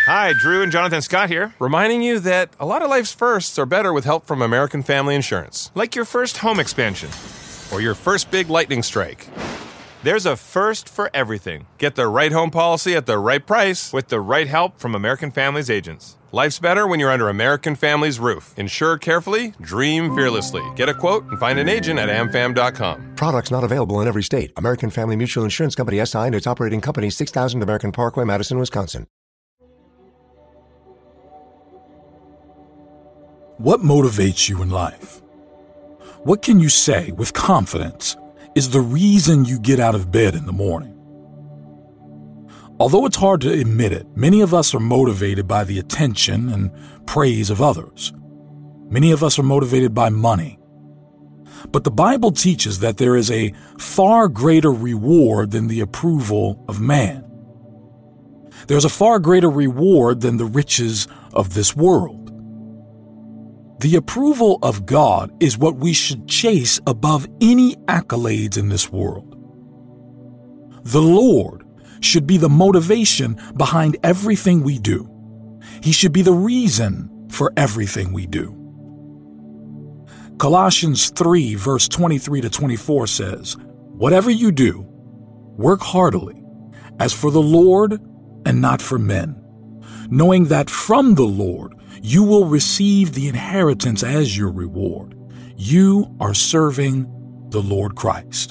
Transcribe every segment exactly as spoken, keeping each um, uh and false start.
Hi, Drew and Jonathan Scott here, reminding you that a lot of life's firsts are better with help from American Family Insurance. Like your first home expansion, or your first big lightning strike. There's a first for everything. Get the right home policy at the right price with the right help from American Family's agents. Life's better when you're under American Family's roof. Insure carefully, dream fearlessly. Get a quote and find an agent at am fam dot com. Products not available in every state. American Family Mutual Insurance Company S I and its operating company, six thousand American Parkway, Madison, Wisconsin. What motivates you in life? What can you say with confidence is the reason you get out of bed in the morning? Although it's hard to admit it, many of us are motivated by the attention and praise of others. Many of us are motivated by money. But the Bible teaches that there is a far greater reward than the approval of man. There's a far greater reward than the riches of this world. The approval of God is what we should chase above any accolades in this world. The Lord should be the motivation behind everything we do. He should be the reason for everything we do. Colossians three, verse twenty-three to twenty-four says, "Whatever you do, work heartily, as for the Lord and not for men, knowing that from the Lord you will receive the inheritance as your reward. You are serving the Lord Christ."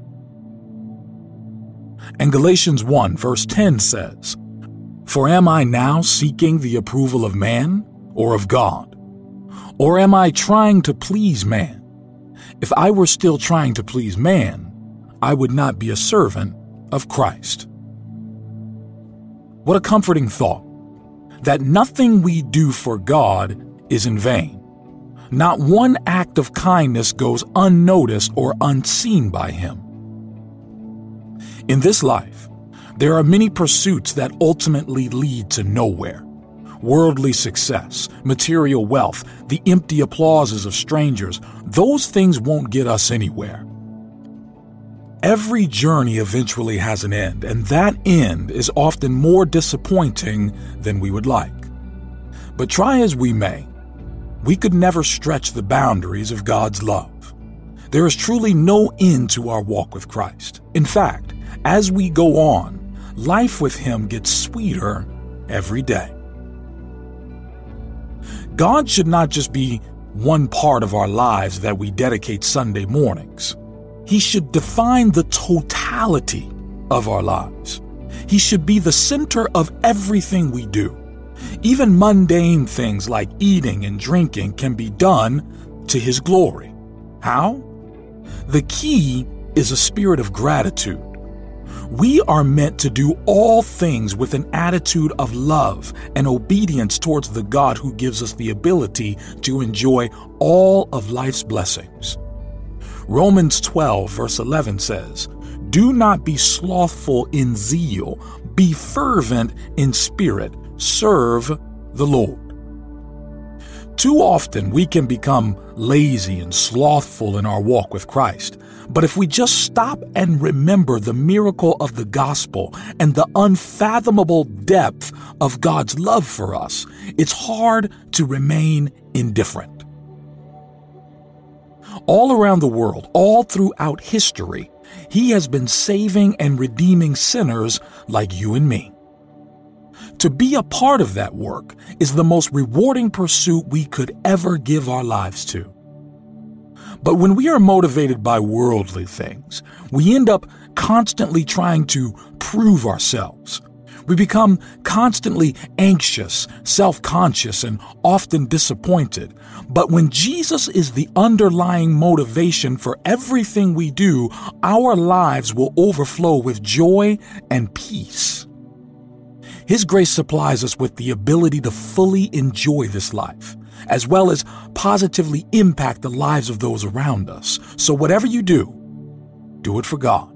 And Galatians one, verse ten says, "For am I now seeking the approval of man or of God? Or am I trying to please man? If I were still trying to please man, I would not be a servant of Christ." What a comforting thought, that nothing we do for God is in vain. Not one act of kindness goes unnoticed or unseen by Him. In this life, there are many pursuits that ultimately lead to nowhere. Worldly success, material wealth, the empty applauses of strangers, those things won't get us anywhere. Every journey eventually has an end, and that end is often more disappointing than we would like. But try as we may, we could never stretch the boundaries of God's love. There is truly no end to our walk with Christ. In fact, as we go on, life with Him gets sweeter every day. God should not just be one part of our lives that we dedicate Sunday mornings. He should define the totality of our lives. He should be the center of everything we do. Even mundane things like eating and drinking can be done to His glory. How? The key is a spirit of gratitude. We are meant to do all things with an attitude of love and obedience towards the God who gives us the ability to enjoy all of life's blessings. Romans twelve, verse eleven says, "Do not be slothful in zeal, be fervent in spirit, serve the Lord." Too often we can become lazy and slothful in our walk with Christ. But if we just stop and remember the miracle of the gospel and the unfathomable depth of God's love for us, it's hard to remain indifferent. All around the world, all throughout history, He has been saving and redeeming sinners like you and me. To be a part of that work is the most rewarding pursuit we could ever give our lives to. But when we are motivated by worldly things, we end up constantly trying to prove ourselves. We become constantly anxious, self-conscious, and often disappointed. But when Jesus is the underlying motivation for everything we do, our lives will overflow with joy and peace. His grace supplies us with the ability to fully enjoy this life, as well as positively impact the lives of those around us. So whatever you do, do it for God.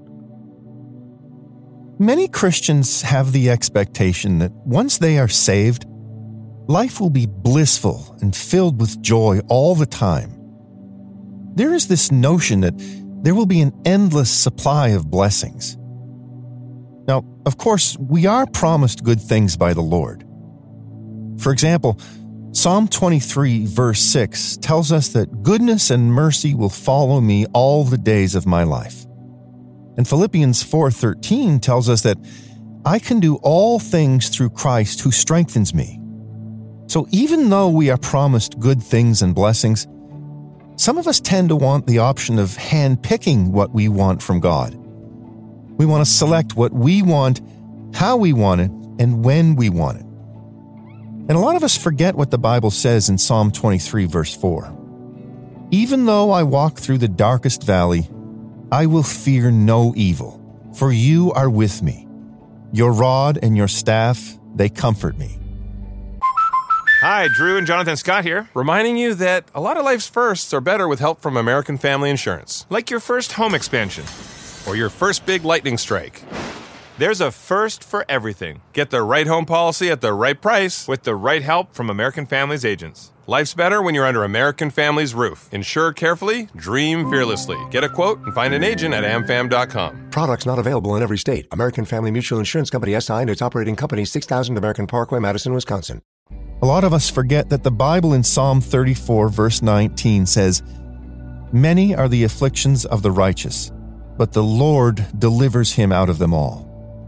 Many Christians have the expectation that once they are saved, life will be blissful and filled with joy all the time. There is this notion that there will be an endless supply of blessings. Now, of course, we are promised good things by the Lord. For example, Psalm twenty-three, verse six tells us that goodness and mercy will follow me all the days of my life. And Philippians four thirteen tells us that I can do all things through Christ who strengthens me. So even though we are promised good things and blessings, some of us tend to want the option of hand-picking what we want from God. We want to select what we want, how we want it, and when we want it. And a lot of us forget what the Bible says in Psalm twenty-three, verse four. Even though I walk through the darkest valley, I will fear no evil, for you are with me. Your rod and your staff, they comfort me. Hi, Drew and Jonathan Scott here, reminding you that a lot of life's firsts are better with help from American Family Insurance. Like your first home expansion, or your first big lightning strike. There's a first for everything. Get the right home policy at the right price with the right help from American Family's agents. Life's better when you're under American Family's roof. Insure carefully, dream fearlessly. Get a quote and find an agent at am fam dot com. Products not available in every state. American Family Mutual Insurance Company S I and its operating company, six thousand American Parkway, Madison, Wisconsin. A lot of us forget that the Bible in Psalm thirty-four, verse nineteen says, "Many are the afflictions of the righteous, but the Lord delivers him out of them all."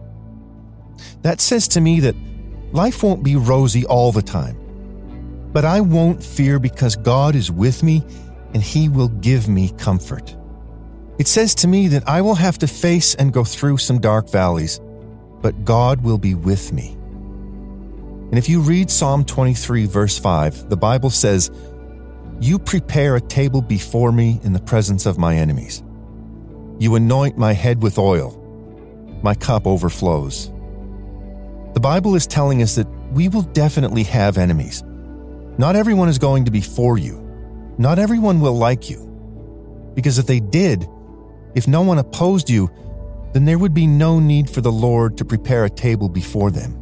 That says to me that life won't be rosy all the time, but I won't fear because God is with me and He will give me comfort. It says to me that I will have to face and go through some dark valleys, but God will be with me. And if you read Psalm twenty-three, verse five, the Bible says, "You prepare a table before me in the presence of my enemies. You anoint my head with oil. My cup overflows." The Bible is telling us that we will definitely have enemies. Not everyone is going to be for you. Not everyone will like you. Because if they did, if no one opposed you, then there would be no need for the Lord to prepare a table before them.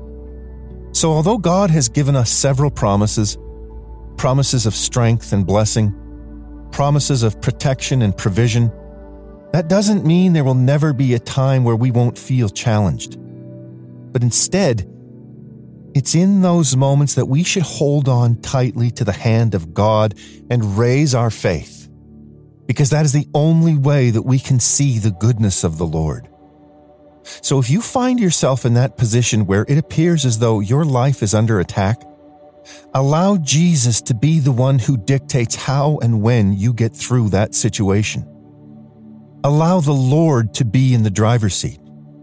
So although God has given us several promises, promises of strength and blessing, promises of protection and provision, that doesn't mean there will never be a time where we won't feel challenged. But instead, it's in those moments that we should hold on tightly to the hand of God and raise our faith, because that is the only way that we can see the goodness of the Lord. So if you find yourself in that position where it appears as though your life is under attack, allow Jesus to be the one who dictates how and when you get through that situation. Allow the Lord to be in the driver's seat.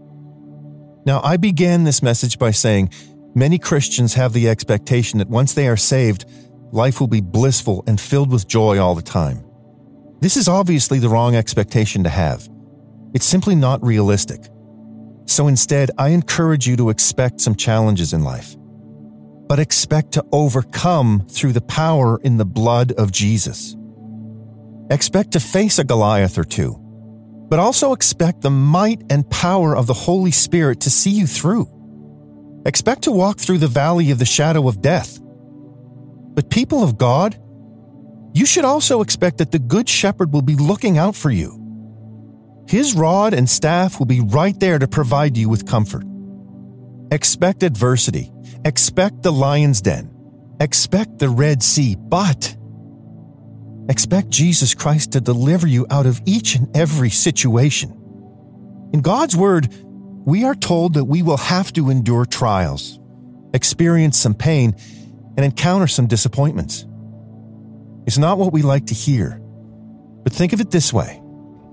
Now, I began this message by saying many Christians have the expectation that once they are saved, life will be blissful and filled with joy all the time. This is obviously the wrong expectation to have. It's simply not realistic. So instead, I encourage you to expect some challenges in life, but expect to overcome through the power in the blood of Jesus. Expect to face a Goliath or two, but also expect the might and power of the Holy Spirit to see you through. Expect to walk through the valley of the shadow of death. But people of God, you should also expect that the Good Shepherd will be looking out for you. His rod and staff will be right there to provide you with comfort. Expect adversity. Expect the lion's den. Expect the Red Sea, but expect Jesus Christ to deliver you out of each and every situation. In God's Word, we are told that we will have to endure trials, experience some pain, and encounter some disappointments. It's not what we like to hear, but think of it this way.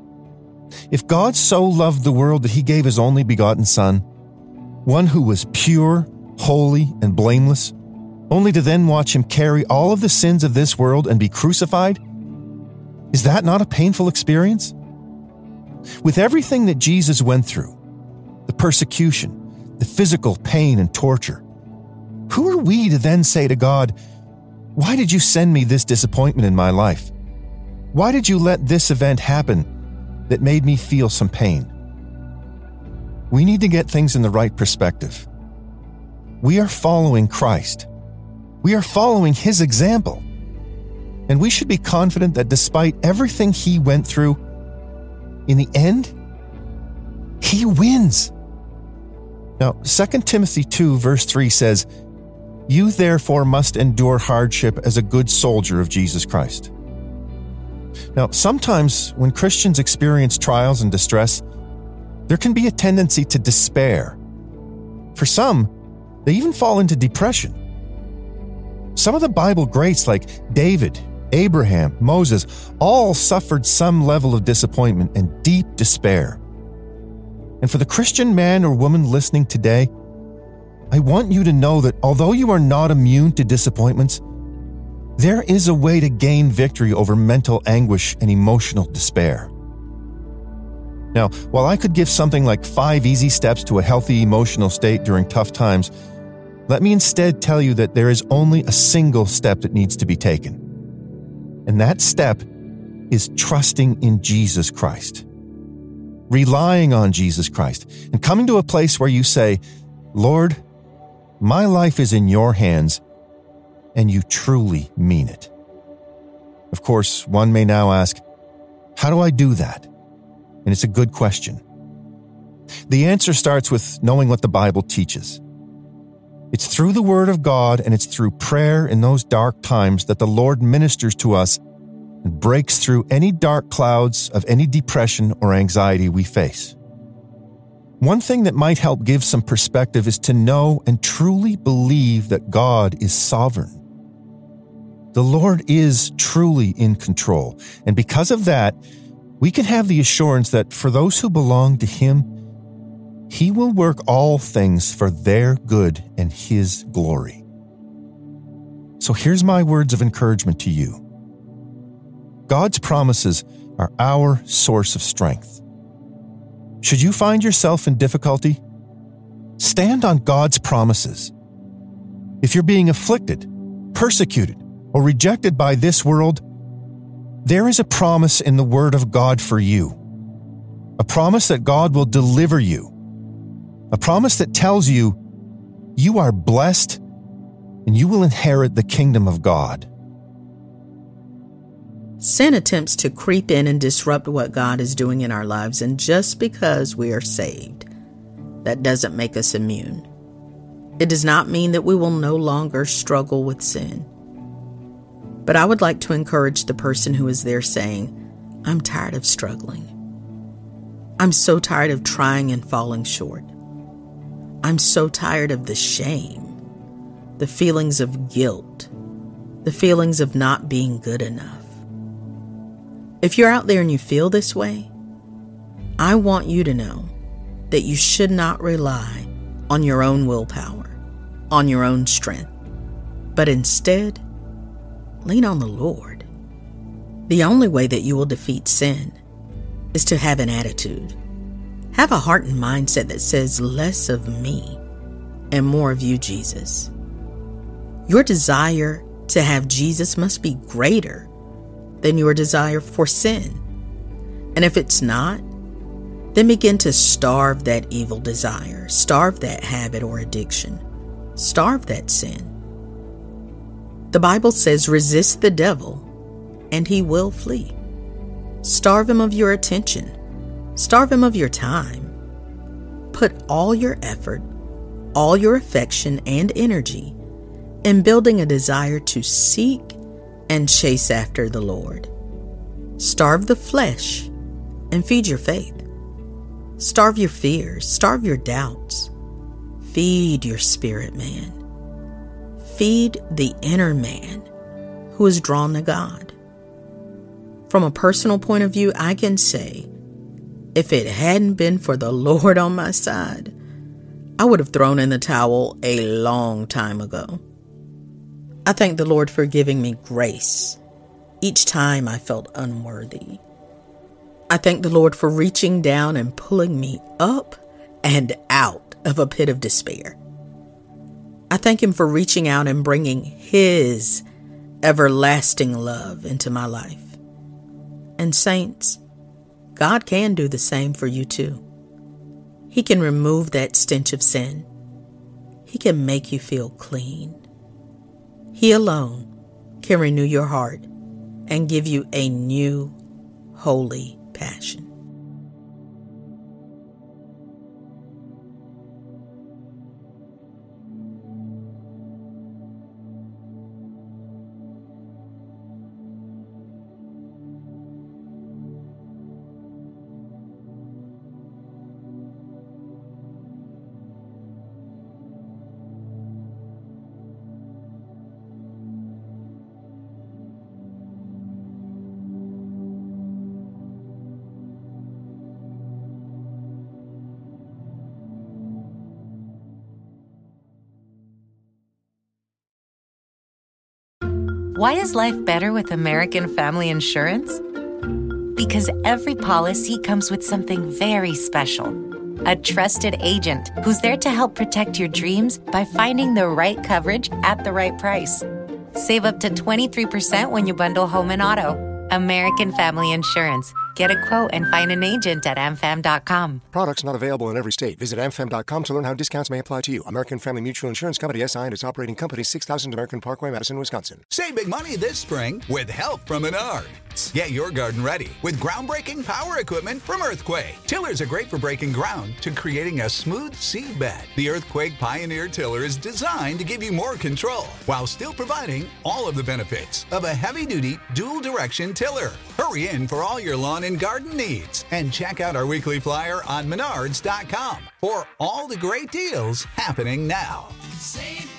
If God so loved the world that He gave His only begotten Son, one who was pure, holy, and blameless, only to then watch Him carry all of the sins of this world and be crucified, is that not a painful experience? With everything that Jesus went through, the persecution, the physical pain and torture, who are we to then say to God, "Why did you send me this disappointment in my life? Why did you let this event happen that made me feel some pain?" We need to get things in the right perspective. We are following Christ. We are following His example. And we should be confident that despite everything He went through, in the end, He wins. Now, Second Timothy two, verse three says, You therefore must endure hardship as a good soldier of Jesus Christ. Now, sometimes when Christians experience trials and distress, there can be a tendency to despair. For some, they even fall into depression. Some of the Bible greats like David, Abraham, Moses, all suffered some level of disappointment and deep despair. And for the Christian man or woman listening today, I want you to know that although you are not immune to disappointments, there is a way to gain victory over mental anguish and emotional despair. Now, while I could give something like five easy steps to a healthy emotional state during tough times, let me instead tell you that there is only a single step that needs to be taken. And that step is trusting in Jesus Christ. Relying on Jesus Christ and coming to a place where you say, Lord, my life is in your hands, and you truly mean it. Of course, one may now ask, how do I do that? And it's a good question. The answer starts with knowing what the Bible teaches. It's through the Word of God and it's through prayer in those dark times that the Lord ministers to us and breaks through any dark clouds of any depression or anxiety we face. One thing that might help give some perspective is to know and truly believe that God is sovereign. The Lord is truly in control, and because of that, we can have the assurance that for those who belong to Him, He will work all things for their good and His glory. So here's my words of encouragement to you. God's promises are our source of strength. Should you find yourself in difficulty, stand on God's promises. If you're being afflicted, persecuted, or rejected by this world, there is a promise in the Word of God for you. A promise that God will deliver you. A promise that tells you you are blessed and you will inherit the kingdom of God. Sin attempts to creep in and disrupt what God is doing in our lives, and just because we are saved, that doesn't make us immune. It does not mean that we will no longer struggle with sin. But I would like to encourage the person who is there saying, I'm tired of struggling. I'm so tired of trying and falling short. I'm so tired of the shame, the feelings of guilt, the feelings of not being good enough. If you're out there and you feel this way, I want you to know that you should not rely on your own willpower, on your own strength, but instead, lean on the Lord. The only way that you will defeat sin is to have an attitude. Have a heart and mindset that says less of me and more of you, Jesus. Your desire to have Jesus must be greater than your desire for sin. And if it's not, then begin to starve that evil desire, starve that habit or addiction, starve that sin. The Bible says, resist the devil and he will flee. Starve him of your attention. Starve him of your time. Put all your effort, all your affection and energy in building a desire to seek and chase after the Lord. Starve the flesh and feed your faith. Starve your fears, starve your doubts. Feed your spirit man. Feed the inner man who is drawn to God. From a personal point of view, I can say, if it hadn't been for the Lord on my side, I would have thrown in the towel a long time ago. I thank the Lord for giving me grace each time I felt unworthy. I thank the Lord for reaching down and pulling me up and out of a pit of despair. I thank Him for reaching out and bringing His everlasting love into my life. And saints, God can do the same for you too. He can remove that stench of sin. He can make you feel clean. He alone can renew your heart and give you a new, holy passion. Why is life better with American Family Insurance? Because every policy comes with something very special. A trusted agent who's there to help protect your dreams by finding the right coverage at the right price. Save up to twenty-three percent when you bundle home and auto. American Family Insurance. Get a quote and find an agent at a m fam dot com. Products not available in every state. Visit a m fam dot com to learn how discounts may apply to you. American Family Mutual Insurance Company, S I and its operating company, six thousand American Parkway, Madison, Wisconsin. Save big money this spring with help from Menards. Get your garden ready with groundbreaking power equipment from Earthquake. Tillers are great for breaking ground to creating a smooth seed bed. The Earthquake Pioneer Tiller is designed to give you more control while still providing all of the benefits of a heavy-duty, dual-direction tiller. Hurry in for all your lawn and garden needs and check out our weekly flyer on menards dot com for all the great deals happening now. Save